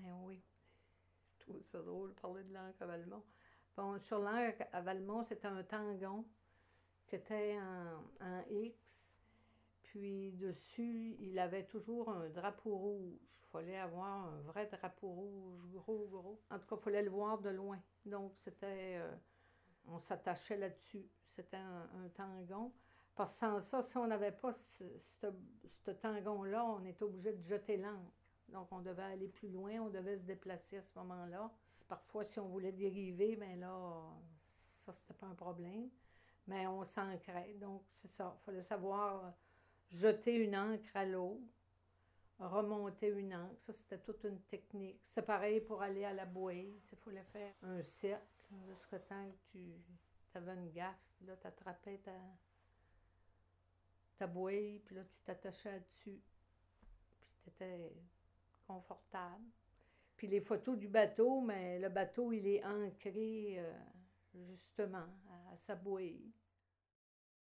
Ben oui, je trouve ça drôle de parler de l'encre à Valmont. Bon, sur l'encre à Valmont, c'était un tangon qui était en X. Puis dessus, il avait toujours un drapeau rouge. Il fallait avoir un vrai drapeau rouge, gros, gros. En tout cas, il fallait le voir de loin. Donc, on s'attachait là-dessus. C'était un tangon. Parce que sans ça, si on n'avait pas ce tangon-là, on était obligé de jeter l'ancre. Donc, on devait aller plus loin, on devait se déplacer à ce moment-là. Parfois, si on voulait dériver, bien là, ça, c'était pas un problème. Mais on s'ancrait. Donc, c'est ça. Il fallait savoir jeter une encre à l'eau, remonter une encre. Ça, c'était toute une technique. C'est pareil pour aller à la bouée. Il fallait faire un cercle jusqu'à temps que tu avais une gaffe. Là, tu attrapais ta bouée, puis là, tu t'attachais là-dessus. Puis tu étais confortable. Puis les photos du bateau, mais le bateau, il est ancré justement à sa bouée.